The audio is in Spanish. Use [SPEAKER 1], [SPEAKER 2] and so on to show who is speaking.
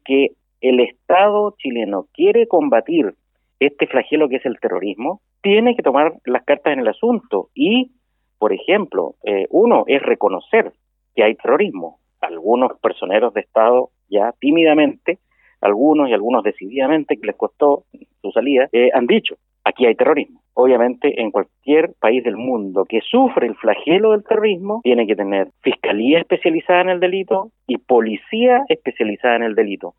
[SPEAKER 1] que el Estado chileno quiere combatir este flagelo que es el terrorismo, tiene que tomar las cartas en el asunto y, por ejemplo, uno es reconocer que hay terrorismo. Algunos personeros de Estado ya tímidamente, algunos y algunos decididamente, que les costó su salida, han dicho, aquí hay terrorismo. Obviamente, en cualquier país del mundo que sufre el flagelo del terrorismo, tiene que tener fiscalía especializada en el delito y policía especializada en el delito.